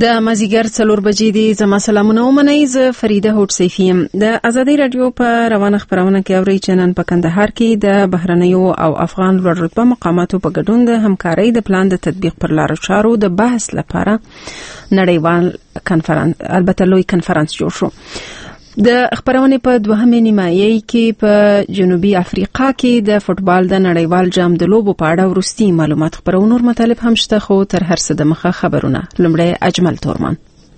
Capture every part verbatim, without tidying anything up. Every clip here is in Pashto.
د مازیګر څلور بجې دي. زما سلامونه ومنئ. زه فریده هوډ سیفی یم. د ازادي رادیو په روانه خبرونه کې اورئ چې نن په کندهار کې د بهرنیو او افغان لوړ رتبه مقاماتو په ګډون د همکارۍ د پلان د تطبیق پر لارو چارو د بحث لپاره نړیوال کنفرانس البته لوی کنفرانس جوړ شو. د خبرونه په دوهمه نیمایي کې په جنوبي افریقا کې د فوتبال د نړیوال جام د لوبو په اړه ورستي معلومات خبرونه نور مطالب هم شته، خو تر هر څه د مخه خبرونه. لومړی اجمل تورمان.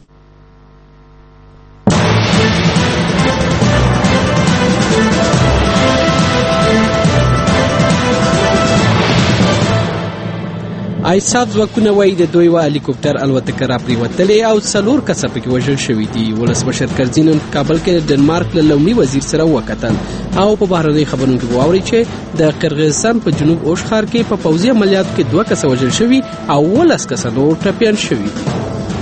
ایساف ځواکونه وایي د دوی و هلیکوپټر الوتکه را پریوتلې او څلور کسه پکې وژل شوي دي. ولسمشر کرزي نن په کابل کې د ډنمارک له لومړي وزیر سره وکتل او په بهرنۍ خبرونو کې واوري چې د قرغیزستان په جنوب اوش ښار کې په پوځي عملیاتو کې دوه کسه وژل شوي او ولس کسه نور ټپیان شوي دي.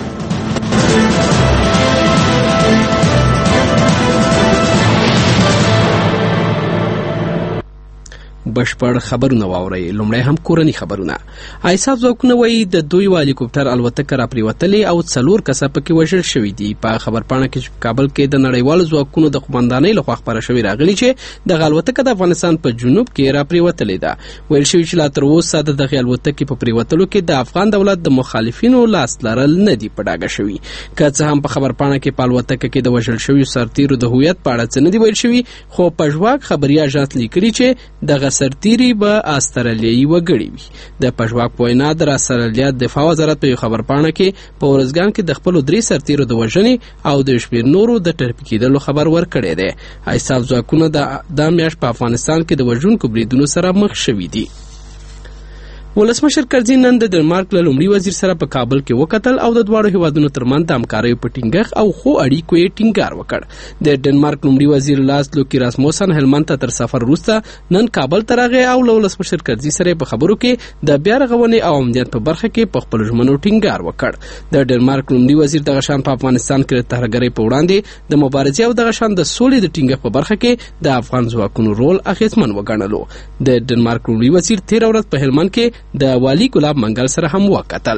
بشپړ خبرونه واوري. لومړی هم کورنی خبرونه. ایساف ځواکونه وایي د دوی و هلیکوپټر الوتکه را پریوتلې او څلور کسه پکې وژل شوي دي. په خبرپاڼه کې کابل کې د نړیوالو ځواکونو د قومندانۍ لخوا خبره شوې راغلي چې دغه الوتکه د افغانستان په جنوب کې را پریوتلې ده. ویل شوي چې لا تر اوسه د دغه الوتکې په پریوتلو کې د افغان دولت د مخالفینو لاس لرل نه دي په ډاګه شوي. که څه هم په خبرپاڼه کې په الوتکه کې د وژل شویو سرتیرو د هویت په اړه څه نه دي ویل شوي، خو پژواک خبري اژانس لیکلي چې دغه سرتیري به استرالیایي وګړي وي. د پژواک په وینا د استرالیا دفاع وزارت په خبرپاڼه کې په ورځګان کې د خپل درې سرتیرو د وژنې او د شمېر نورو د ټرپي کېدلو خبر ورکړی دی. ایساف ځواکونه د میاشت په افغانستان کې د وژونکو بریدونو سره مخ شوي دي. ولسمشر کرزي نن د ډنمارک له لومړي وزیر سره په کابل کې وکتل او د دواړو هیوادونو ترمنځ د همکاریو په ټینګښت او ښو اړیکو یې ټینګار وکړ. د ډنمارک لومړي وزیر لاسلو کیراسموسن هلمند ته تر سفر وروسته نن کابل ته راغی او له ولسمشر کرزي سره په خبرو کې د بیا رغونې او امنیت په برخه کې په خپلو ژمنو ټینګار وکړ. د ډنمارک لومړي وزیر دغه شان په افغانستان کې د ترهګرۍ په وړاندې د مبارزې او دغه شان د سولې د ټینګښت په برخه کې د افغان ځواکونو رول اغېزمن وګڼلو. د ډنمارک لومړي وزیر تېره ورځ په هلمند کې د والي ګلاب منګل سره هم وکتل.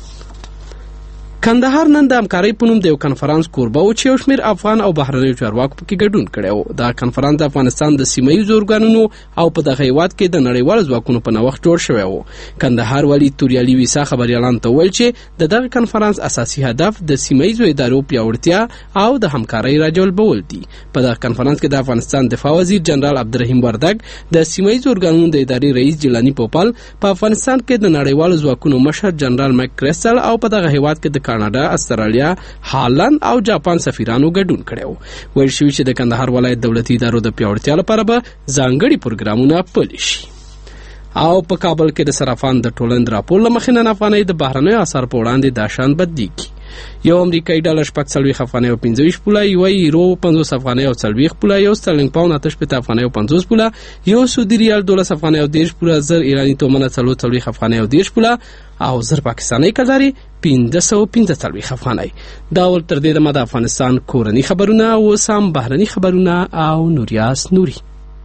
کندهار نن د همکارۍ په نوم د یو کنفرانس کوربه و چې یو شمېر افغان او بهرنیو چارواکو پکې ګډون کړی و. دا کنفرانس د افغانستان د سیمه ییزو ارګانونو او په دغه هېواد کې د نړیوالو ځواکونو په نوښت جوړ شوی و. کندهار والي توریالي ویسا خبریالانو ته وویل چې د دغه کنفرانس اساسي هدف د سیمه ییزو ادارو پیاوړتیا او د همکارۍ راجلبول دي. په دغه کنفرانس کې د افغانستان دفاع وزیر جنرال عبدالرحیم وردګ، د سیمه ییزو ارګانونو د ادارې رئیس جیلانی پوپل، په افغانستان کې د نړیوالو ځواکونو مشر جنرال مک کرسل او په دغه هېواد کې د کاناډا، استرالیا، هالند او جاپان سفیرانو ګډون کړی. ویل شوي چې د کندهار ولایت دولتي ادارو د پیاوړتیا لپاره به ځانګړي پروګرامونه پلي شي. او په کابل کې د صرافان د ټولنې راپور له مخې نن افغانۍ د بهرنیو اسعارو په وړاندې دا شان بدلیږي. یو امریکایي ډالر شپږ څلوېښت افغانۍ او پنځه ویشت پوله، یوه یورو پنځوس افغانۍ او څلوېښت پوله، یو سترلینګ پاونډ اته شپېته افغانۍ او پنځوس پوله، یو سعودي ریال دولس افغانۍ او دېرش پوله، زر ایراني تومنه څلور څلوېښت افغانۍ او دېرش پوله او زر پاکستاني کلاري پنځه سوه پنځه څلوېښت افغانۍ. دا ول تر دې دمه د افغانستان کورني خبرونه، اوس هم بهرني خبرونه او نوریاس نوري.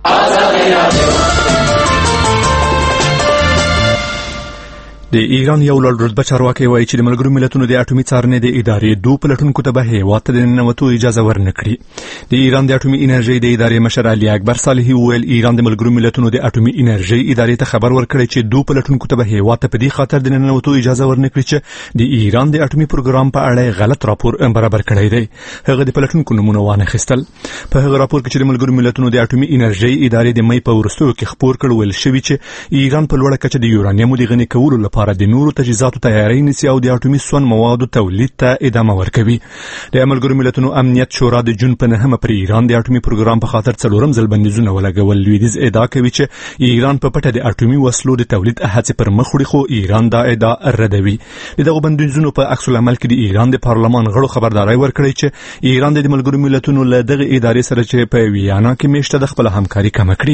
د ایران یو لوړ رتبه چارواکي وایي چې د ملګرو ملتونو د اټومي څارنې د ادارې دوه پلټونکو ته به هېواد ته د ننوتو اجازه ورنکړي. د ایران د اټومي انرژۍ د ادارې مشر علي اکبر صالحي وویل ایران د ملګرو ملتونو د اټومي انرژۍ ادارې ته خبر ورکړی چې دوه پلټونکو ته به هېواد ته په دې خاطر د ننوتو اجازه ورنکړي چې د ایران د اټومي پروګرام په اړه غلط راپور برابر کړی دی. هغه د پلټونکو نومونه وانخیستل. په هغه راپور کې چې د ملګرو ملتونو د اټومي انرژۍ ادارې د مې په وروستیو کې خپور کړ، ویل شوي چې ایران په لوړه کچه د یورانیمو د غني کولو لپاره د نورو تجهیزاتو تیاری نیسي او د اټومي سون موادو تولید ته ادامه ورکوي. د ملګرو ملتونو امنیت شورا د جون په نهمه پر ایران د اټومي پروګرام په خاطر څلورم ځل بندیزونه ولګول. لویدیځ ادعا کوي چې ایران په پټه د اټومي وسلو د تولید هڅې پر مخ وړي، خو ایران دا ادعا ردوي. دغه بندیزونو په عکس العمل کې د ایران د پارلمان غړو خبرداري ورکړې چې ایران د ملګرو ملتونو له دغه ادارې سره چې په ویانا کې میشته د خپل همکاري کم کړي.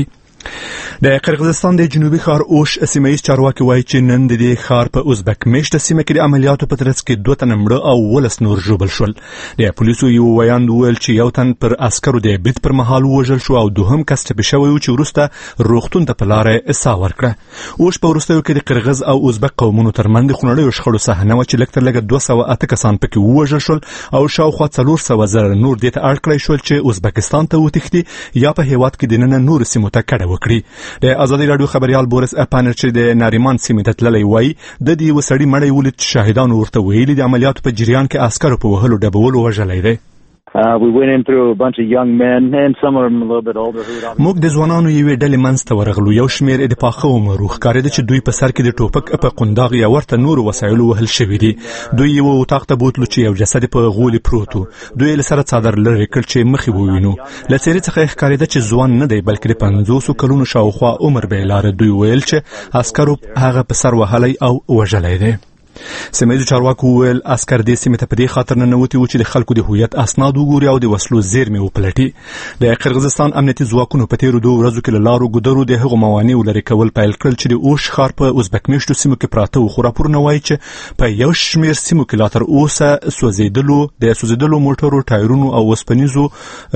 د قرغیزستان د جنوبي ښار اوش سیمه ییز چارواکي وایي چې نن د دې ښار په ازبک میشته سیمه کې د عملیاتو په ترڅ کې دوه تنه مړه او ولس نور ژوبل شول. د پولیسو یو ویاند وویل چې یو تن پر عسکرو د برید پر مهال ووژل شو او دوهم کس ټپي شوی و چې وروسته روغتون ته په لاره ساه ورکړه. اوش په وروستیو کې د قرغیز او ازبک قومونو ترمنځ د خونړیو شخړو صحنه وه چې لږ تر لږه دوه سوه اته کسان پکې ووژل شول او شاوخوا څلور سوه زره نور دې ته اړ کړی شول چې ازبکستان ته وتښتي یا په هیواد کې دننه نورو سیمو ته کډه وکړي. د ازادي راډیو خبريال بورس اپانر چې د ناریمان سیمې ته تللی وایي د دې یوه سړي مړی ولید چې شاهدانو ورته ویلي د عملیاتو په جریان کې عسکرو په وهلو ډبولو وژلی دی. Uh, we went in through a bunch of young men and some of them a little bit older who don't. موږ د ځوانانو یوې ډلې منځ ته ورغلو. یو شمېر یې د پاخه عمر ښکارېده چې دوی په سر کې د ټوپک په قنداغ یا ورته نورو وسایلو وهل شوي دي. دوی یو اتاق ته بوتلو چې یو جسد په غولي پروت و. دوی له سره څادر لرې کړ چې مخې ووینو. له څېرې څخه یې ښکارېده چې ځوان نه دی بلکې د پنځوسو کلونو شاوخوا عمر به یې لاره. دوی ویل چې عسکرو هغه په سر وهلی او وژلی دی. سیمه ییزو چارواکو وویل عسکر دې سیمې ته په دې خاطر ننوتي وو چې د خلکو د هویت اسناد وګوري او د وسلو زیرمې وپلټي. د قرغیزستان امنیتي ځواکونو په تېرو دوو ورځو کې له لارو ګودرو د هغو موانعو لرې کول پیل کړل چې د اوش ښار په ازبک میشتو سیمو کې پراته وو. خو راپورونه وایي چې په یو شمېر سیمو کې لا تر اوسه سوځېدلو د سوځېدلو موټرو ټایرونو او اوسپنیزو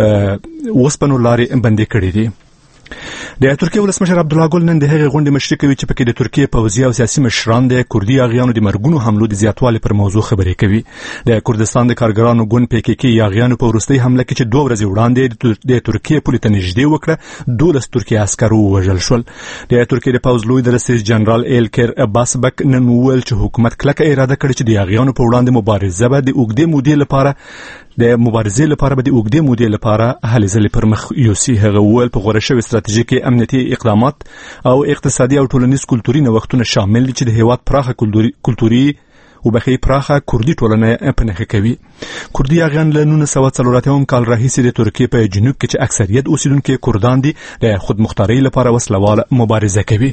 اوسپنو لارې بندې کړې دي. د ترکیه ولسمشر عبدالله ګل نن د هغې غونډې مشري کوي چې پکې د ترکیه پوځي او سیاسي مشران د کردي اغیانو د مرګونو حملو د زیاتوالي پر موضوع خبرې کوي. د کردستان د کارګرانو ګوند پی کې کې اغیانو په وروستۍ حمله کې چې دوه ورځې وړاندې د ترکیه پولې ته نږدې وکړه دولس ترکیه عسکر ووژل شول. د ترکیه د پوځ لوی درستیز جنرال ایلکر باسبک نن وویل چې حکومت کلکه اراده کړې چې د اغیانو په وړاندې مبارزه به د اوږدې مودې لپاره د مبارزې لپاره به د اوږدې مودې لپاره هلې ځلې پر مخ یوسي. هغه وویل په غوره شوي ستراتیژیکي امنیتي اقدامات او اقتصادي او ټولنیز کلتوري نوښتونه شامل دي چې د هیواد پراخه کلتوري او بخي پراخه کردي ټولنه په نښه کوي. کردي اغیان له نولس سوه څلور اتیا کال راهیسې د ترکیې په جنوب کې چې اکثریت اوسیدونکي کردان دي د خودمختارۍ لپاره وسلواله مبارزه کوي.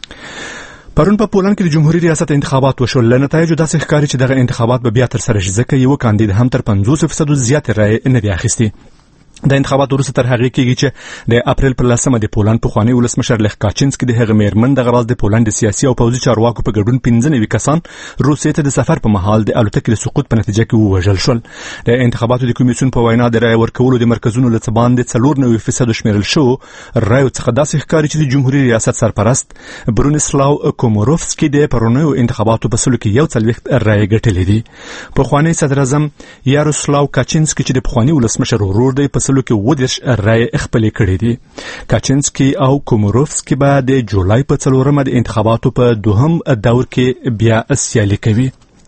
پرون په پولند کې د جمهوریت ریاست انتخابات وشول. له نتایجو داسې ښکاري چې دغه انتخابات به بیا ترسره شي ځکه یو کاندید هم تر پنځوس فیصدو زیاتې رایې نه دي اخیستې. د انتخاباتو وروسته تر هغې کېږي چې د اپریل پر لسمه د پولند پخوانی ولسمشر لخ کاچینسکي د هغه میرمن دغه راز د پولند د سیاسي او پوځي چارواکو په ګډون پنځه نوي کسان روسیې ته د سفر په مهال د الوتکې د سقوط په نتیجه کې ووژل شول. د انتخاباتو د کمیسیون په وینا د رایې ورکولو د مرکزونو له څه باندې څلور نوي فیصدو شمیرل شوو رایو څخه داسې ښکاري چې د جمهوري ریاست سرپرست برونیسلاو کوموروفسکي د پرونیو انتخاباتو په سلو کې یو څلوېښت رایې ګټلې دي. پخوانی صدراعظم یاروسلاو کاچینسکي چې د پخوانی ولسمشر ورور دی په سلو کې اووه دېرش رایې خپلې کړې دي. کاچینسکي او کوموروفسکي به د جولای په څلورمه د انتخاباتو په دوهم دور کې بیا سیالي کوي.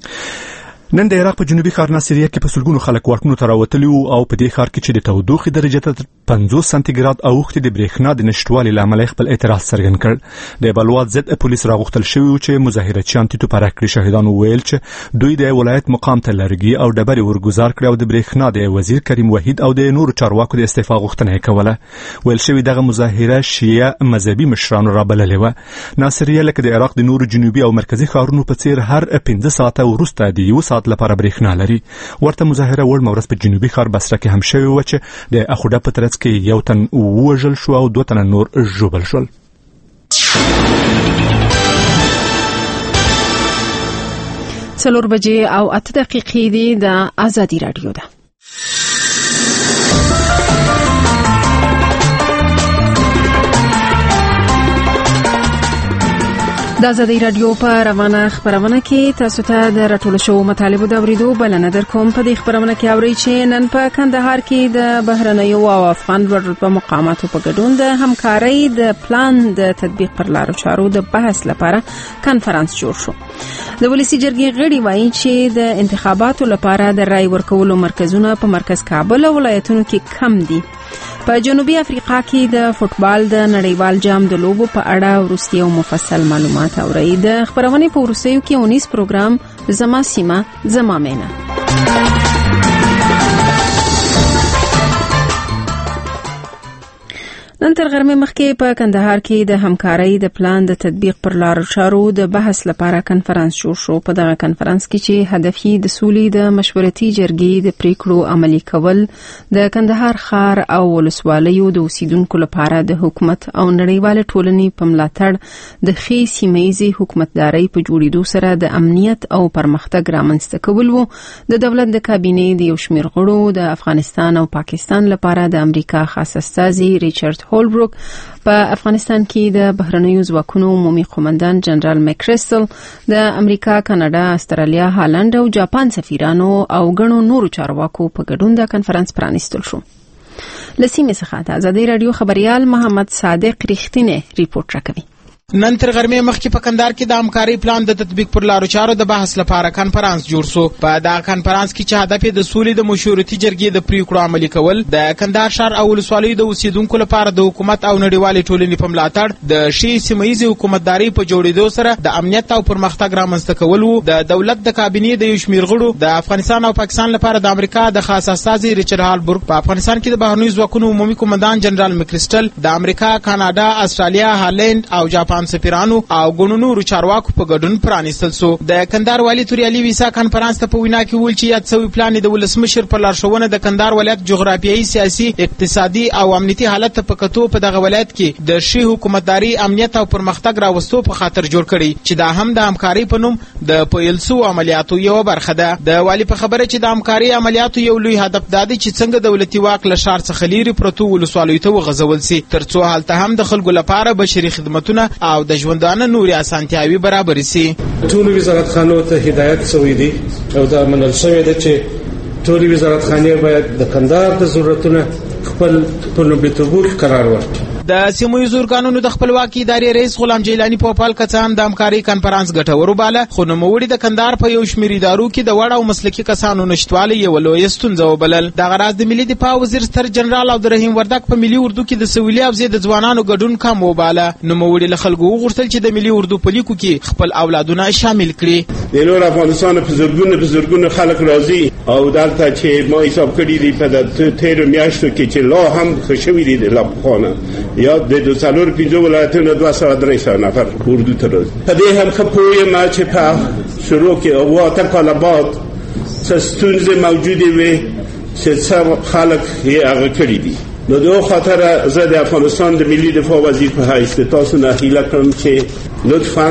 نن د عراق په جنوبي ښار ناصریه کې په سلګونو خلک واټونو ته راوتلي وو او په دې ښار کې چې د تودوخې درجه تر پنځوس سانتي ګراد اوښتې د برېښنا د نشتوالي له امله خپل اعتراض څرګند کړ. د بلوات ضد پولیس راغوښتل شوي وو چې مظاهرچیان تیتو پرک کړي. شاهدانو ویل چې دوی د ولایت مقام ته لرګي او ډبرې ورګزار کړي او د برېښنا د وزیر کریم وحید او د نورو چارواکو د استعفا غوښتنه یې کوله. ویل شوي دغه مظاهره شیعه مذهبي مشرانو رابللې وه. ناصریه لکه د عراق د نورو جنوبي او مرکزي ښارونو په څیر هر پنځه ساعته وروسته د یو ساعت لپاره برېښنا لري. ورته مظاهره وړ مورز په جنوبي ښار بصره کې هم شوې وه چې د اخوډه په ترڅ کې یو تن ووژل شو او دوه تنه نور ژوبل شول. څلور بجې او اته دقیقې دي. د آزادي راډیو ده. د آزادي راډیو په روانه خبرونه کې تاسو ته د راټول شوو مطالبو د اوریدو بلنه درکوم. په دې خبرونه کې اورئ چې نن په کندهار کې د بهرنیو او افغان لوړ رتبه مقاماتو په ګډون د همکارۍ د پلان د تطبیق پر لارو چارو د بحث لپاره کانفرنس جوړ شو. د ولسی جرګې غړي وایي چې د انتخاباتو لپاره د رای ورکولو مرکزونه په مرکز کابل او ولایتونو کې کم دي. په جنوبي افریقا کې د فوتبال د نړیوال جام د لوبو په اړه وروستي او مفصل معلومات اورئ. د خبرونې په وروستیو کې اونیس پروګرام زما سیمه زما مینه. نن تر غرمې مخکې په کندهار کې د همکارۍ د پلان د تطبیق پر لارو چارو د بحث لپاره کنفرانس جوړ شو. په دغه کنفرانس کې چې هدف یې د سولې د مشورتي جرګې د پریکړو عملي کول، د کندهار ښار او ولسوالیو د اوسیدونکو لپاره د حکومت او نړیوال ټولنې په ملاتړ د ښې سیمه‌ییزې حکومتدارۍ په جوړېدو سره د امنیت او پرمختګ رامنځته کول وو. د دولت د کابینې د یو شمېر غړو د افغانستان او پاکستان لپاره د امریکا خاص استازي ریچارډ هولبروک په افغانستان کې د بهرنیو ځواکونو عمومي قومندان جنرال مکریسټل، د امریکا، کاناډا، استرالیا، هالند او جاپان سفیرانو او غنو نورو چارواکو په ګډون د کنفرانس پرانیستل شو. لسیمه څخه د آزادۍ رادیو خبريال محمد صادق ریښتینی ریپورت راکوي. نن تر غرمې مخکې په کندهار کې د همکارۍ پلان د تطبیق پر لارو چارو د بحث لپاره کنفرانس جوړ شو. په دا کنفرانس کې چې هدف یې د سولې د مشورتي جرګې د پریکړو عملي کول، د کندهار ښار او ولسوالیو د اوسیدونکو لپاره د حکومت او نړیوالې ټولنې په ملاتړ د ښې سیمه‌ییزې حکومتدارۍ په جوړېدو سره د امنیت او پرمختګ رامنځته کول وو. د دولت د کابینې د یو شمېر غړو د افغانستان او پاکستان لپاره د امریکا د خاص استازي ریچارډ هولبروک، په افغانستان کې د بهرنیو ځواکونو عمومي قومندان جنرال مکریسټل، د امریکا، کاناډا، استرالیا، هالند او جاپان سفیرانو او غنو نورو چارواکو په ګډون پرانیستل شو. د کندهار والي توري علي ویسا کنفرانس ته په وینا کې ویل چې یاد شوی پلان د ولسمشر په لارښوونه د کندهار ولایت جغرافیایي، سیاسي، اقتصادي او امنیتي حالت په کتو په دغه ولایت کې د ښې حکومتداري، امنیت او پرمختګ راوستو په خاطر جوړ کړي، چې دا هم د همکارۍ په نوم د پیلسو عملیاتو یو برخه ده. د والي په خبره چې د همکارۍ عملیاتو یو لوی هدف دا دی چې څنګه دولتي واک له ښار څخه لرې پرتو ولسوالیو ته وغځول سي، ترڅو هلته هم د خلکو لپاره بشري خدمتونه او د ژوندانه نوري اسانتیاوي برابر سي. ټول وزارت خانو ته هدایت شوی دی او دا منل شوی دی چې ټول وزارت خانې باید د کندهار د ضرورتونو خپل په لومړیتوب کې قرار ورکړي. د سیمه‌ییزو ارګانونو د خپلواکي ادارې رئیس غلام جیلانی په پال کڅان د همکارۍ کنفرانس ګټور وباله، خو نوموړي د کندهار په یو شمېر ادارو کې د وړ او مسلکي کسانو نشټوالی یو لویه ستونزه وبلل. دغه راز د ملي دفاع وزیر ستر جنرال عبدالرحیم وردک په ملي اردو کې د سویلي حوزې د ځوانانو ګډون کم وباله. نوموړي له خلکو وغوښتل چې د ملي اردو په لیکو کې خپل اولادونه شامل کړي. د نور افغانستان په زرګونو په زرګونو خلک راځي او دلته چې ما حساب کړی دی په تیر میاشتو کې چې لا هم خوشوي دي د لاپخانه یا د څلور پنځه ولایتونو دوه سوه درې سوه نفر اردو ته راځي. په دې هم ښه پوهیم چې په شروع کې او اته کاله بعد څه ستونزې موجودې وې چې څه خلک یې هغه کړي دي. نو د خاطر زه د افغانستان د ملي دفاع وزیر په حیث تاسو نه هیله کوم چې لطفاً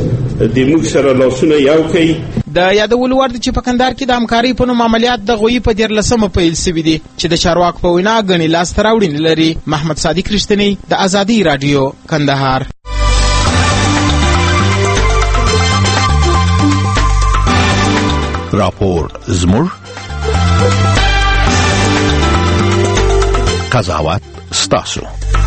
د موږ سره لاسونه یو کړئ. د یادولو وړ چې په کندهار کې د همکارۍ په نوم عملیات د غویي په دیارلسمه پیل شوي دي، چې د چارواکو په وینا ګڼې لاسته راوړنې لري. محمد صادق ریښتینی، د آزادۍ راډیو، کندهار. راپور زموږ قضاوت ستاسو.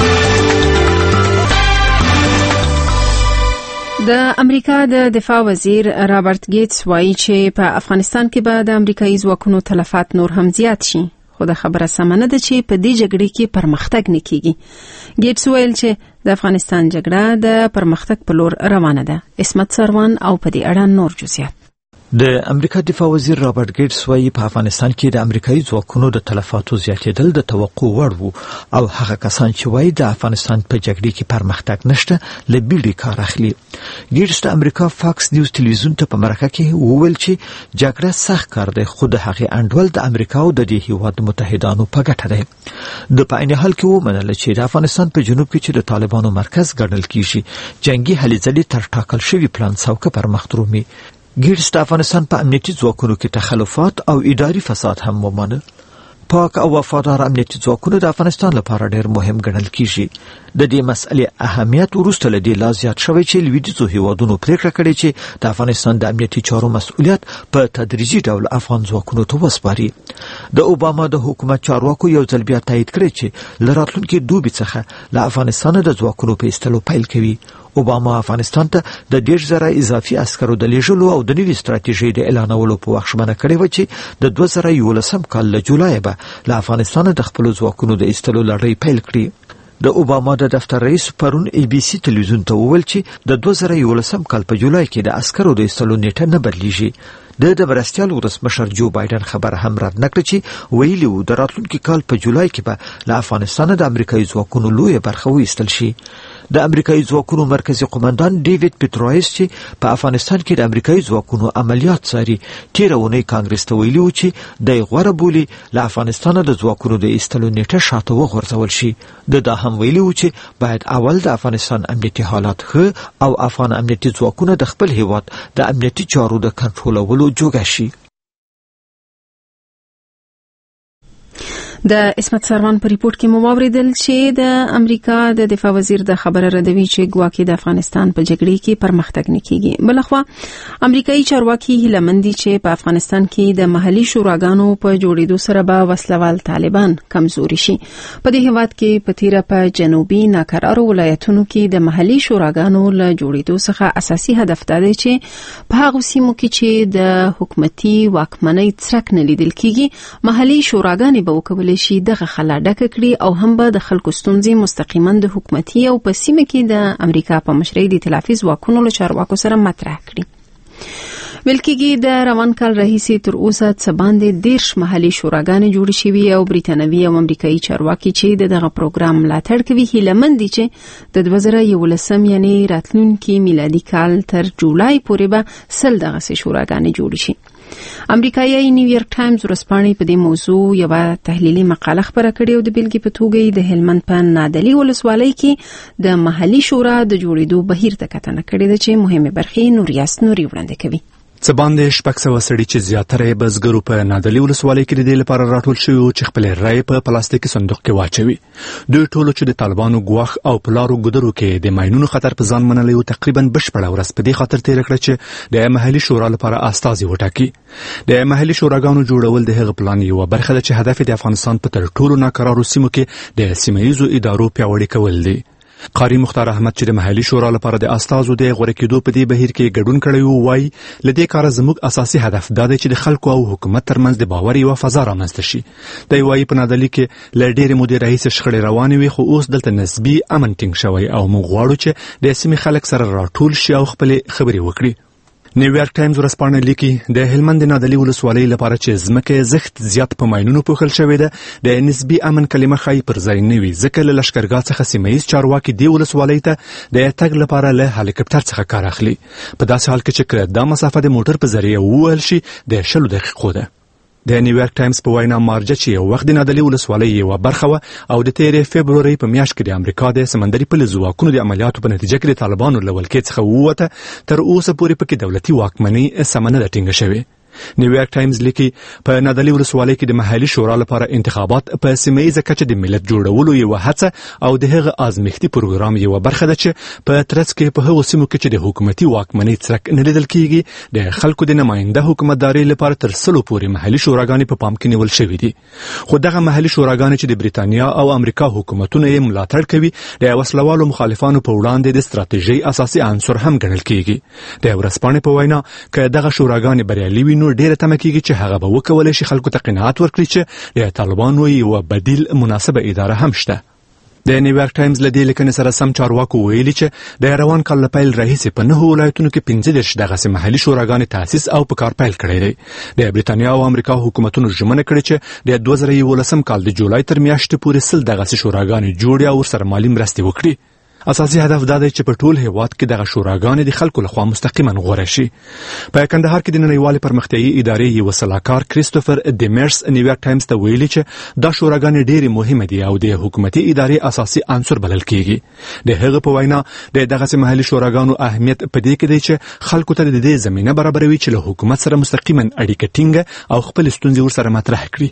د امریکا د دفاع وزیر رابرټ ګیټس وایي چې په افغانستان کې به د امریکایي ځواکونو تلفات نور هم زیات شي، خو د خبره سمه نه ده چې په دې جګړې کې پرمختګ نه کیږي. ګیټس ویل چې د افغانستان جګړه د پرمختګ په لور روانه ده. اسمت سروان او په دې اړه نور جزئیات. د امریکا دفاع وزیر رابرټ ګیټس وایي په افغانستان کې د امریکایي ځواکونو د تلفاتو زیاتېدل د توقع وړ وو او هغه کسان چې وایي د افغانستان په جګړې کې پرمختګ نشته له بیړې کار اخلي. ګیټس د امریکا فاکس نیوز تلویزیون ته په مرکه کې وویل چې جګړه سخت کار دی، خو د هغې انډول د امریکا او د دې هیواد متحدانو په ګټه دی. د په عین حال کې ومنله چې د افغانستان په جنوب کې چې د طالبانو مرکز ګڼل کیږي جنگي هلې ځلې تر ټاکل شوي پلان څوکه پر مخ درومي. ګیټس د افغانستان په امنیتي ځواکونو کې تخلفات او اداري فساد هم ومنل. پاک او وفادار امنیتي ځواکونه د افغانستان لپاره ډېر مهم ګڼل کیږي. د دې مسئلې اهمیت وروسته له دې لا زیات شوی چې لویدیځو هیوادونو پریکړه کړې چې د افغانستان د امنیتي چارو مسؤلیت په تدریجي ډول افغان ځواکونو ته وسپاري. د اوباما د حکومت چارواکو یو ځل بیا تایید کړی چې له راتلونکي دوبي څخه له افغانستان د ځواکونو په ایستلو پیل کوي. اوباما افغانستان ته د ډېر زره اضافي عسکرو د لیږلو او د نوي ستراتیژۍ د اعلانولو په وخت ژمنه کړې وه چې د دوه زره یولسم کال له جولای به له افغانستانه د خپلو ځواکونو د ایستلو لړۍ پیل کړي. د اوباما د دفتر رئیس پرون ای بی سی تلویزیون ته وویل چې د دوه زره یولسم کال په جولای کې د عسکرو د ایستلو نیټه نه بدلیږي. د مرستیال ولسمشر جو بایدن خبر هم رد نکړه چې ویلي و د راتلونکي کال په جولای کې به له افغانستان د امریکایي ځواکونو لویه برخه وایستل شي. د امریکایي ځواکونو مرکزی قومندان ډیوډ پیټرویس چې په افغانستان کې د امریکایي ځواکونو عملیات څاري تیره اونۍ کانګرس ته ویلي و چې د غوړه بولی له افغانستان د ځواکونو د ایستلو نیټه شاته وغورځول شي. د دا هم ویلي و چې باید اول د افغانستان امنیتي حالات ښه او افغان امنیتي ځواکونه د خپل هیواد د امنیتي چارو د کنټرولولو جوګه شي. د اسمت سروان په ریپورت کې مو واوریدل چې د امریکا د دفاع وزیر د خبره ردوي چې ګواکې د افغانستان په جګړې کې پرمختګ نه کیږي. بلخوا امریکایي چارواکي هیله مند دي چې په افغانستان کې د محلي شوراګانو په جوړېدو سره به وسلوال طالبان کمزوري شي. په دې هیواد کې په تیره په جنوبي ناکرارو ولایتونو کې د محلي شوراګانو له جوړېدو څخه اساسي هدف دا دی چې په هغو سیمو کې چې د حکومتي واکمنۍ څرک نه لیدل کیږي محلي شوراګانې به وکولای شي دغه خلا ډکه کړي او هم به د خلکو ستونزې مستقیما د حکومتي او په سیمه کې د امریکا په مشرۍ د تلافیز واکونو له چارواکو سره مطرح کړي. بلکې د روان کال راهیسې تر اوسه څه باندې دیرش محلي شوراګانې جوړې شوي او بریتانوي او امریکایي چارواکي چې دغه پروګرام ملاتړ کوي هیله مند دي چې د دوه زره یولسم یعنی راتلونکي میلادي کال تر جولای پورې به سل دغه شوراګانې جوړې شي. امریکایي نیویارک ټایمز ورځپاڼې په دې موضوع یو تحلیلي مقاله خبره کړې او د بیلګې په توګه د هلمند په نادلي ولسوالۍ کې د محلي شورا د جوړېدو بهیر ته کتنه کړې ده چې مهمه برخې نوریاس نوري وړاندې کوي. څه باندې شپږ سوه سړي چې زیاتره یې بزګرو په نادلي ولسوالۍ کې د دې لپاره راټول شوي وو چې خپلې رایې په پلاستیکي صندوق کې واچوي. دوی ټولو چې د طالبانو ګواښ او پلارو ګودرو کې د ماینونو خطر په ځان منلی وو تقریبا بشپړه ورځ په دې خاطر تېره کړه چې د محلي شورا لپاره استازي وټاکي. د محلي شوراګانو جوړول د هغه پلان یوه برخه ده چې هدف د افغانستان په تر ټولو ناکرارو سیمو کې د سیمه ییزو ادارو پیاوړي کول دي. قاری مختار احمد چې د محلي شورا لپاره د استازو د غوړه کېدو په دې بهیر کې ګډون کړی وو وایي له دې کاره زموږ اساسي هدف دا دی چې د خلکو او حکومت ترمنځ د باور یوه فضا رامنځته شي. دی وایي په نادلي کې له ډېرې مودې راهیسې شخړې روانې وي خو اوس دلته نسبي امن ټینګ شوی او موږ غواړو چې د سیمې خلک سره راټول شي او خپلې خبرې وکړي. نیویارک ټایمز ورځپاڼه لیکي د هلمند د نادلي ولسوالۍ لپاره چې ځمکې زښت زیات په ماینونو پوښل شوې ده د نسبي امن کلمه ښایي پر ځای نه وي ځکه له لښکرګاه څخه سیمه ییز چارواکي دې ولسوالۍ ته د تګ لپاره له هلیکپټر څخه کار اخلي. په داسې حال کې چې دا مسافه د موټر په ذریعه ووهل شي د شلو دقیقو ده. د نیویارک ټایمز په وینا مارجه چې یو وخت د نادلي ولسوالۍ یوه برخه وه او د تېرې فبرورۍ په میاشت کې د امریکا د سمندري پلي ځواکونو د عملیاتو په نتیجه کې د طالبانو له ولکې څخه ووته تر اوسه پورې پکې دولتي واکمنۍ سمه نه ده ټینګه شوې. نیویارک ټایمز لیکي په نادلي ولسوالۍ کې د محلي شورا لپاره انتخابات په سیمه ییزه کچه د ملت جوړولو یوه هڅه او د هغه ازمیښتي پروګرام یوه برخه ده چې په ترڅ کې په هغو سیمو کې چې د حکومتي واکمنۍ څرک نه لیدل کیږي د خلکو د نماینده حکومتدارۍ لپاره تر سلو پورې محلي شوراګانې په پام کې نیول شوي دي. خو دغه محلي شوراګانې چې د بریتانیا او امریکا حکومتونه یې ملاتړ کوي د وسلوالو مخالفانو په وړاندې د ستراتیژۍ اساسي عنصر هم ګڼل کیږي. د ورځپاڼې په وینا که دغه شوراګانې بریالي وي نو ډیره تمه کیږي چې هغه به وکولای شي خلکو ته قناعت ورکړي چې د طالبانو یوه بدیل مناسبه اداره هم شته. د نیویارک ټایمز له دې لیکنې سره سم چارواکو ویلي چې د روان کال له پیل راهیسې په نهو ولایتونو کې پنځه دېرش دغسې محلي شوراګانې تاسیس او په کار پیل کړی دی. د بریتانیا او امریکا حکومتونو ژمنه کړې چې د دوه زره یولسم کال د جولای تر میاشتې پورې سل دغسې شوراګانې جوړې او ورسره مالي مرستې وکړي. اساسي هدف دا دی چې په ټول هیواد کې دغه شوراګانې د خلکو لخوا مستقیما غوره شي. په کندهار کې د نړیوالې پرمختیایي ادارې یو سلاکار کریستوفر دیمرس نیویارک ټایمز ته ویلي چې دا شوراګانې ډېرې مهمه دي او د حکومتي ادارې اساسي عنصر بلل کیږي. د هغه په وینا د دغسې محلي شوراګانو اهمیت په دې کې دی چې خلکو ته د دې زمینه برابروي چې له حکومت سره مستقیما اړیکه ټینګه او خپل ستونزې ورسره مطرح کړي.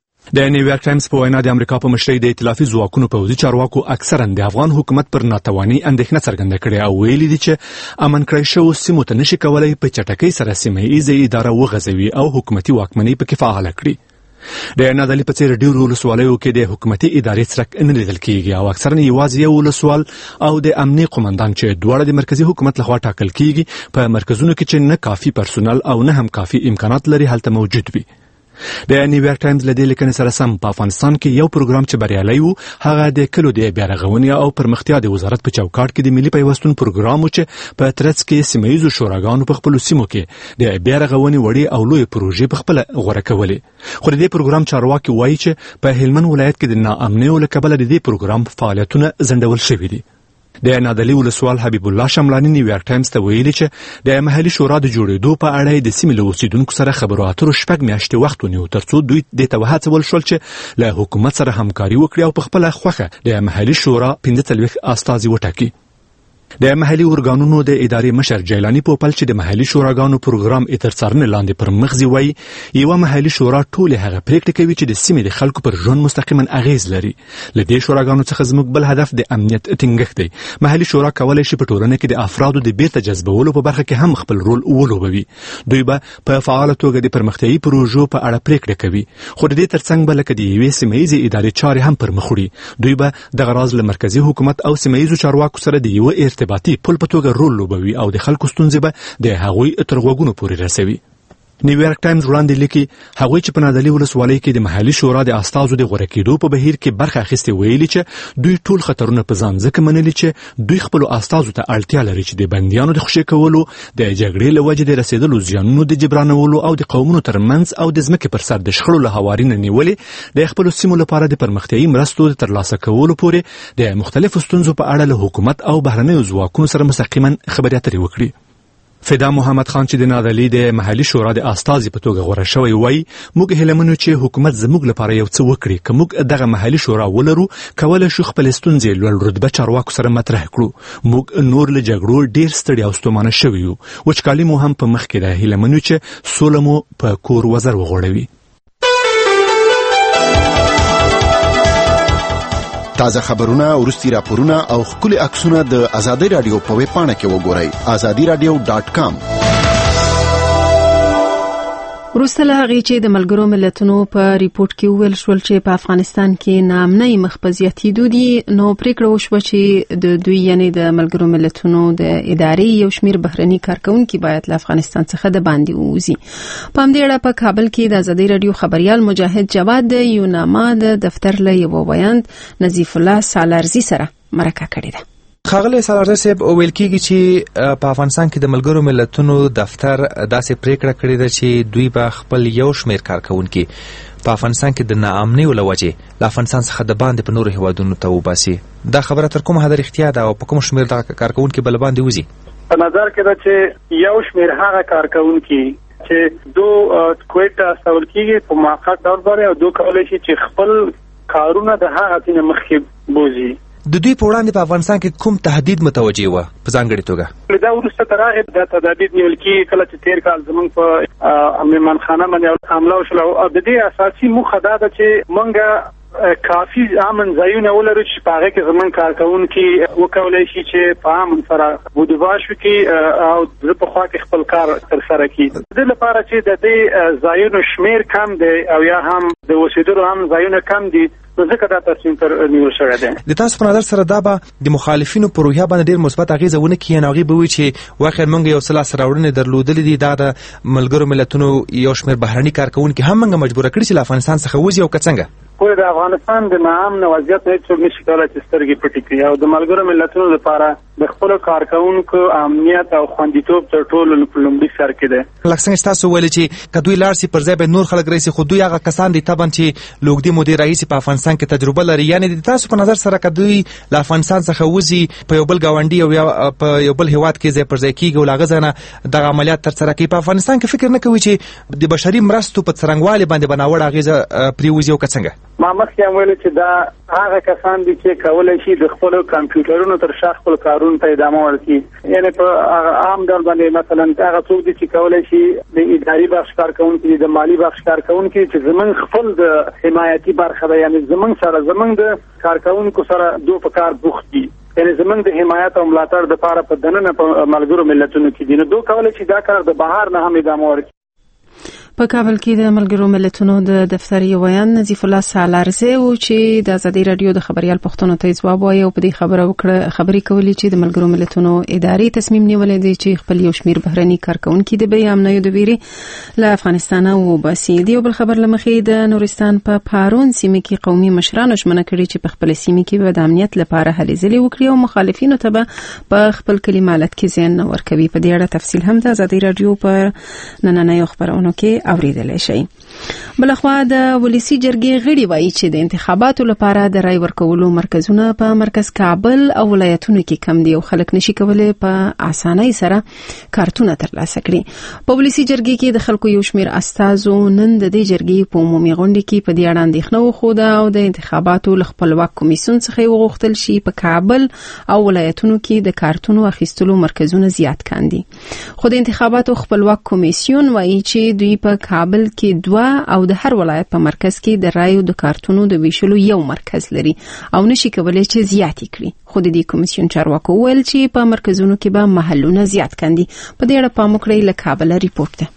د نیویارک ټایمز په وینا د امریکا په مشرۍ د ائتلافي ځواکونو پوځي چارواکو اکثرا د افغان حکومت پر ناتوانۍ اندېښنه څرګنده کړې او ویلي دي چې امن کړی شوو سیمو ته نشي کولی په چټکۍ سره سیمه ییزه اداره وغځوي او حکومتي واکمنۍ پکې فعاله کړي. د نادلي په څېر ډېرو ولسوالیو کې د حکومتي ادارې څرک نه لیدل کیږي او اکثرا یوازې یو ولسوال او د امني قومندان چې دواړه د مرکزي حکومت لخوا ټاکل کیږي په مرکزونو کې چې نه کافي پرسونل او نه هم کافي امکانات لري هلته موجود وي. د نیویارک ټایمز له دې لیکنې سره سم په افغانستان کې یو پروګرام چې بریالی و هغه د کلو د بیا رغونې او پرمختیا د وزارت په چوکاټ کې د ملي پیوستون پروګرام چې په ترڅ کې سیمه ییزو شوراګانو په خپل سیمو کې د بیا رغونې وړي او لوی پروژې په خپل غوړه کولې خو د دې پروګرام چارواکي وایي چې په هلمند ولایت کې د ناامنۍ له کبله د دې پروګرام فعالیتونه ځنډول شوي دي د نادعلي ولسوال حبیب الله شملانی نیویارک ټایمز ته ویلي چې د محلي شورا د جوړېدو په اړه د سیمې له اوسیدونکو سره خبرو اترو شپږ میاشتې وخت ونیو ترڅو دوی دې ته وهڅول شول چې له حکومت سره همکاري وکړي او په خپله خوښه د محلي شورا پنځه څلوېښت استازي وټاکي د محلي ارګانونو د ادارې مشر جیلانی پوپل چې د محلي شوراګانو پروګرام اتر څارنې لاندې پر مخ وایي یوه محلي شورا ټولې هغه پریکړې کوي چې د سیمې د خلکو پر ژوند مستقیما اغیز لري له دې شوراګانو څخه زموږ بل هدف د امنیت ټینګښت دی محلي شورا کولی شي په ټولنه کې د افرادو د بیرته جذبولو په برخه کې هم خپل رول ولوبوي دوی به په فعاله توګه د پرمختیایي پروژو په اړه پریکړې کوي خو د دې ترڅنګ به لکه د یوې سیمه ییزې ادارې چارې هم پر مخ وړي دوی به دغه راز له مرکزي حکومت او سیمه ییزو چارواکو سره د یوه ارتباطي پل په توګه رول لوبوي او د خلکو ستونزې به د هغوی تر غوږونو پورې رسوي نیویارک ټایمز وړاندې لیکي هغوی چې په نادعلي ولسوالۍ کې د محلي شورا د استازو د غوره کېدو په بهیر کې برخه اخیستې ویلي چې دوی ټول خطرونه په ځان ځکه منلي چې دوی خپلو استازو ته اړتیا لري چې د بندیانو د خوشي کولو د جګړې له وجې د رسېدلو زیانونو د جبرانولو او د قومونو ترمنځ او د ځمکې پر سر د شخړو له هواري نه نیولې د خپلو سیمو لپاره د پرمختیایي مرستو د ترلاسه کولو پورې د مختلفو ستونزو په اړه له حکومت او بهرنیو ځواکونو سره مستقیما خبرې اترې وکړي فدا محمد خان چې د نادعلي د محلي شورا د استازي په توګه غوره شوی وایي موږ هیله منو چې حکومت زموږ لپاره یو څه وکړي که موږ دغه محلي شورا ولرو کولی شو خپلې ستونزې لوړ رتبه چارواکو سره مطرح کړو موږ نور له جګړو ډېر ستړي او ستومانه شوي یو وچکالي مو هم په مخ کې ده هیله منو چې سوله مو په کور وزر وغوړوي تازه خبرونه ورستي راپورونه او خولي عکسونه د آزادۍ رادیو په ویب پاڼه کې وګورئ آزادي رادیو ډاټ کام وروسته له هغې چې د ملګرو ملتونو په ریپورت کې وویل شول چې په افغانستان کې ناامنۍ مخ په زیاتېدو دي نو پریکړه وشوه چې د دوی یعنې د ملګرو ملتونو د ادارې یو شمېر بهرني کارکونکي باید له افغانستان څخه د باندې ووځي په همدې اړه په کابل کې د ازادۍ راډیو خبریال مجاهد جواد د یوناما د دفتر له یوه ویاند نظیف الله سالارزي سره مرکه کړې ده خاغلی سالارزي صاحب ویل کېږي چې په افغانستان کې د ملګرو ملتونو دفتر داسې پریکړه کړې ده چې دوی به خپل یو شمېر کارکونکي په افغانستان کې د ناامنۍ له وجې له افغانستان څخه د باندې په نورو هیوادونو ته وباسي دا خبره تر کومه حده رښتیا ده او په کوم شمېر دغه کارکونکي به له باندې وځي په نظر کې ده چې یو شمېر هغه کارکونکي چې دو کویت ته استول کېږي په موقت ډول باندې او دو کولی شي چې خپل کارونه د هغه ځای نه مخکې بوځي د دوی په وړاندې په افغانستان کې کوم تهدید متوجه وه په ځانګړې توګه دا وروسته تر هغې دا تهدید نیول کېږي کله چې تېر کال زموږ په مېهمانخانه باندې حمله وشوله او د دې اساسي موخه دا ده چې موږ کافي امن ځایونه ولرو چې په هغې کې زموږ کارکوونکي وکولی شي چې په امن سره بودوباش وکړي او زه په خوا کې خپل کار ترسره کړي د دې لپاره چې د دې ځایونو شمېر کم دی او یا هم د اوسېدلو هم ځایونه کم دي نو ځکه دا تصمیم تر نیول شوی دی د تاسو په نظر سره دا به د مخالفینو په روحیه باندې ډېر مثبت اغېزه ونه کړي یعنې هغوی به وایي چې واخر موږ یو څه لاسته راوړنې درلودلې دي دا د ملګرو ملتونو یو شمېر بهرني کارکوونکي هم موږ مجبوره کړي چې له افغانستان څخه وځي او که څنګه خو د افغانستان د ناامن وضعیت نه هېڅوک نشي کولی چې سترګې پټې کړي او د ملګرو ملتونو لپاره د خپلو کارکوونکو امنیت او خوندیتوب تر ټولو په لومړي سر کې دی لکه څنګه چې تاسو ویلې چې که دوی لاړ شي پر ځای به نور خلک راشي خو دوی هغه کسان دي طبعا چې له اوږدې مودې راهیسې په افغانستان کې تجربه لري یعنې د تاسو په نظر سره که دوی له افغانستان څخه وځي په یو بل ګاونډي او یا په یو بل هېواد کې ځای پر ځای کېږي او له هغه ځای نه دغه عملیات ترسره کوي په افغانستان کې فکر نه کوي چې د بشري مرستو په څرنګوالي باندې به ناوړه اغېزه پرې وځي او که څنګه ما مخکې هم ویلې چې دا هغه کسان دي چې کولی شي د خپلو کمپیوټرونو تر شا خپل کارونو ته ادامه ورکړي یعنې په عام ډول باندې مثلا هغه څوک دي چې کولی شي د اداري بخش کارکوونکي دي د مالي بخش کارکوونکي چې زموږ خپل د حمایتي برخه ده یعنې زموږ سره زموږ د کارکوونکو سره دو په کار بوخت دي یعنې زموږ د حمایت او ملاتړ دپاره په دننه په ملګرو ملتونو کې دي نو دو کولی شي دا کار د بهر نه هم ادامه ورکړي په په کابل کې د ملګرو ملتونو د دفتر ویان نظیف الله سالارزه او چې د ازادي رادیو د خبريال پښتون ته ځواب وایي او په دې خبره وکړه خبري کولې چې د ملګرو ملتونو اداري تصمیم نیولې دی چې خپل یو شمیر بهرني کارکونکو د بیان نه یو د ویري له افغانستان او باسي دی بل خبر لمخې د نورستان په پارون سیمه کې قومي مشرانو شمنه کړي چې په خپل سیمه کې د امنیت لپاره هلې ځلې وکړي او مخالفینو ته په خپل کلمات کې ځین نه ورکوي. په دې اړه تفصیل هم د ازادي رادیو پر نننۍ خبرونو کې اوریدل شي. بلخوا د ولسی جرګې غړي وایي چې د انتخاباتو لپاره د رای ورکولو مرکزونه په مرکز کابل او ولایتونو کې کم دي او خلک نشي کولای په اسانۍ سره کارتونه ترلاسه کړي. په ولسی جرګې کې د خلکو یو شمیر استازو نن د دې جرګې په عمومي غونډه کې په دې اړه اندېښنه وښوده او د انتخاباتو خپلواک کمیسیون څخه وغوښتل شي په کابل او ولایتونو کې د کارتونو اخیستلو مرکزونه زیات کاندي. خو د انتخاباتو خپلواک کمیسیون وایي چې دوی په کابل کې دوه او د هر ولایت په مرکز کې د رایو د کارتونو د ویشلو یو مرکز لري او نشي کولای چې زیات کړي. خو د دې کمیسیون چارواکو ویل چې په مرکزونو کې به محلونه زیات کاندي. په دې اړه پام وکړئ له کابل ریپورت ده.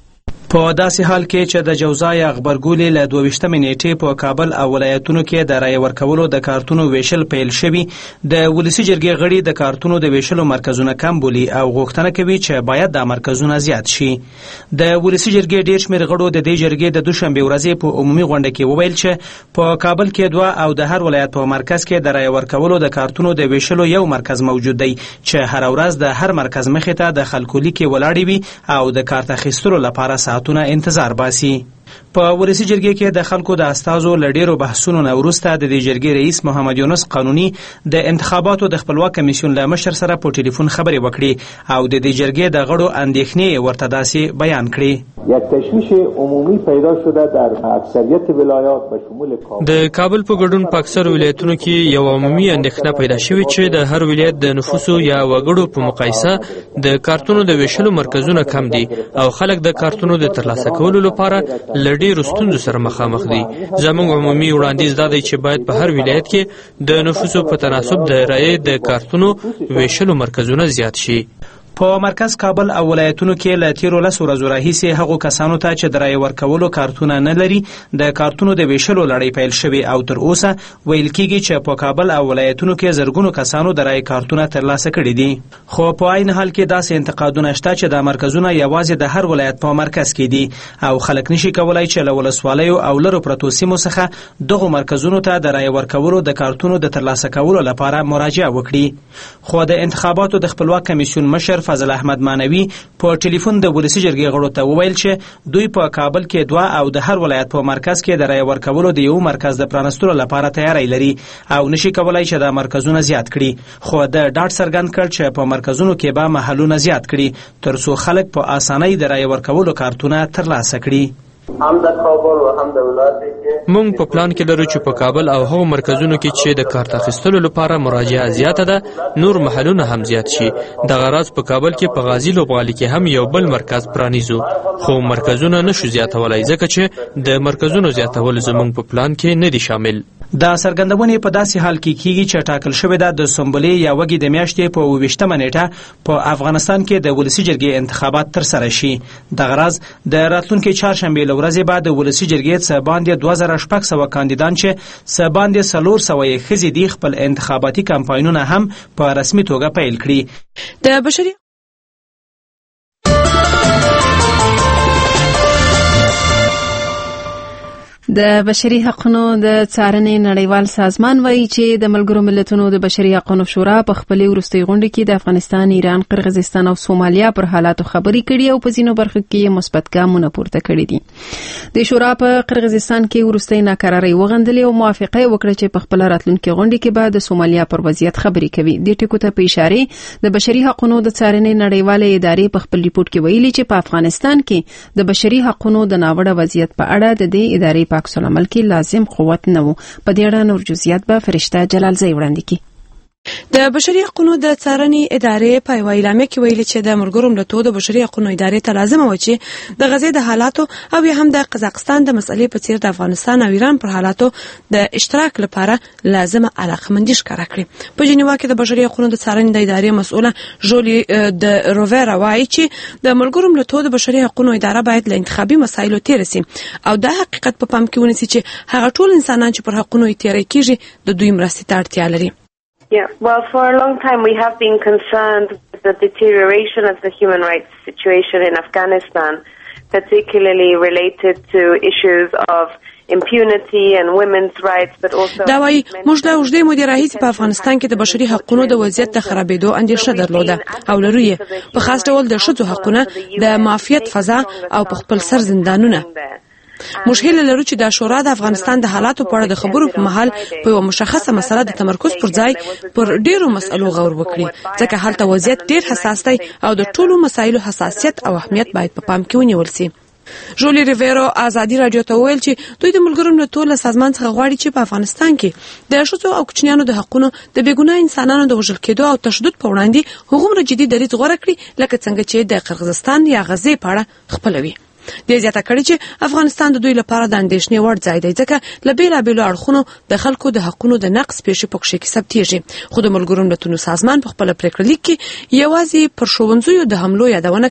په داسې حال کې چې د جوزای خبرګولې له دوه ویشتمې نیټې په کابل او ولایتونو کې د رای ورکولو د کارتونو ویشل پیل شوي، د ولسی جرګې غړي د کارتونو د ویشلو مرکزونه کم بولي او غوښتنه کوي چې باید د مرکزونه زیات شي. د ولسی جرګې ډېر شمېر غړو د دې جرګې د دوشنبې ورځې په عمومي غونډه کې وویل چې په کابل کې دوه او د هر ولایت په مرکز کې د رای ورکولو د کارتونو د ویشلو یو مرکز موجود دی چې هر ورځ د هر مرکز مخې ته د خلکو لیکې ولاړې وي او د کارت اخیستلو لپاره ساعتونه انتظار باسي. په ولسی جرګې کې د خلکو د استازو لډیرو بحثونو نه وروسته د دې جرګې رئیس محمد یونس قانوني د انتخاباتو د خپلواک کمیسیون له مشر سره په ټلیفون خبرې وکړي او د دې جرګې د غړو اندېښنې ورته داسې بیان کړي. یک تشویش عمومی پیدا شده در اکثریت ولایات به شمول کابل. د کابل په ګډون په اکثر ولایتونو کې یو عمومي اندېښنه پیدا شوې چې د هر ولایت د نفوسو یا وګړو په مقایسه د کارتونو د ویشلو مرکزونه کم دي او خلک د کارتونو د ترلاسه کولو لپاره لډیرو ستونزو سره مخامخ دي. زموږ عمومي وړاندیز دا دی چې باید په هر ولایت کې د نفوسو په تناسب د رای د کارتونو ویشلو مرکزونه زیات شي. په مرکز کابل او ولایتونو کې له تیرو لسو ورځو راهیسې هغو کسانو ته چې د رای ورکولو کارتونه نه لري د کارتونو د ویشلو لړۍ پیل شوې او تر اوسه ویل کېږي چې په کابل او ولایتونو کې زرګونو کسانو د رای کارتونه ترلاسه کړي دي. خو په عین حال کې داسې انتقادونه شته چې د مرکزونه یوازې د هر ولایت په مرکز کې دي او خلک نشي کولای چې له ولسوالیو او لرو پرتو سیمو څخه دغو مرکزونو ته د رای ورکولو د کارتونو د ترلاسه کولو لپاره مراجعه وکړي. خو د انتخاباتو د خپلواک کمیسیون مشر فضل احمد مانوي په ټلیفون د ولسی جرګې غړو ته وویل چې دوی په کابل کې دوه او د هر ولایت په مرکز کې د رای ورکولو د یو مرکز د پرانستلو لپاره تیاری لري او نشي کولای چې د مرکزونه زیات کړي. خو د ډاډ څرګند کړ چې په مرکزونو کې به محلونه زیات کړي ترڅو خلک په اسانۍ د رای ورکولو کارتونه ترلاسه کړي. هم د کابل او هم د ولایت کې مونږ په پلان کې لرو چې په کابل او هغو مرکزونو کې چې د کارت اخیستلو لپاره مراجعه زیاته ده نور محلونه هم زیات شي. د غراض په کابل کې په غازی لوبغالي کې هم یو بل مرکز پرانیزو خو مرکزونه نشو زیاتولای ځکه چې د مرکزونو زیاتول زمونږ په پلان کې نه دي شامل. دا څرګندونې په داسې حال کې کیږي چې ټاکل شوې ده د سنبلې یا وږي د میاشتې په اووه ویشتمه نیټه په افغانستان کې د ولسی جرګې انتخابات ترسره شي. دغه راز د راتلونکي چهارشنبې له ورځې بعد د ولسی جرګې څخه باندې دوه زره شپږ سوه کاندیدان چې څه باندې څلور سوه یې ښځې دي خپل انتخاباتي کمپاینونه هم په رسمي توګه پیل کړي. د بشري د بشري حقوقو د څارنې نړیوال سازمان وایي چې د ملګرو ملتونو د بشري حقوقو شورا په خپلې وروستۍ غونډه کې د افغانستان، ایران، قرغیزستان او سومالیا پر حالاتو خبرې کړي او په ځینو برخو کې مثبت ګامونه پورته کړي دي. د شورا په قرغیزستان کې وروستۍ ناکرارۍ وغندلې او موافقه وکړه چې په خپل راتلونکي غونډه کې به د سومالیا پر وضعیت خبرې کوي. د ټکو ته په اشاره د بشري حقوقو د څارنې نړیوال ادارې په خپل ریپورت کې ویلي چې په افغانستان کې د بشري حقوقو د ناوړه وضعیت په اړه د دې ادارې عکس العمل کې لازم قوت نه وو. په دې اړه نور جزئیات به فرشته جلالزی وړاندې کړي. د بشري حقوقو د څارنې ادارې په یوه اعلامیه کې ویلي چې د ملګرو ملتونو د بشري حقوقو ادارې ته لازمه و چې د غزې د حالاتو او یا هم د قزاقستان د مسئلې په څیر د افغانستان او ایران پر حالاتو د اشتراک لپاره لازمه علاقمندي ښکاره کړي. په جنیوا کې د بشري حقوقو د څارنې د ادارې مسؤله جولي د روویرا وایي چې د ملګرو ملتونو د بشري حقوقو اداره باید له انتخابي مسایلو تیر شي او دا حقیقت په پام کې ونیسي چې هغه ټول انسانان چې پر حقوقو یې تیر کیږي د دوی مرستې ته اړتیا لري. Yeah, well, for a long time we have been concerned with the deterioration of the human rights situation in Afghanistan, particularly related to issues of impunity and women's rights, but also دا وايي موږ د اوږدې مودې راهیسې په افغانستان کې د بشري حقوقو د وضعیت د خرابېدو اندېښنه درلوده او لرو یې په خاص ډول د ښځو حقونه د معافیت فضا او په خپل سر زندانونه. موږ هیله لرو چې د شورا د افغانستان د حالاتو په اړه د خبرو په مهال په یوه مشخصه مسله د تمرکز پر ځای پر ډیرو مسئلو غور وکړي ځکه هلته وضعیت ډیر حساس دی او د ټولو مسایلو حساسیت او اهمیت باید په پام کې ونیول شي. جولي ریویرو ازادي رادیو ته ویل چې دوی د ملګرو ملتونو له سازمان څخه غواړي چې په افغانستان کې د ښځو او کوچنیانو د حقونو د بېګناه انسانانو د وژل کېدو او تشدد په وړاندې هغومره جدي دریځ غوره کړي لکه څنګه چې د قرغیزستان یا غزې په اړه خپلوي. دې زیاته کړې چې افغانستان د دوی لپاره د اندېښنې وړ ځای دی ځکه له بېلابېلو اړخونو د خلکو د حقونو د نقض پیښې په کښې کې ثبتېږي. خو د ملګرو ملتونو سازمان په خپله پرېکړه لیک کې یوازې پر ښوونځیو د حملو یادونه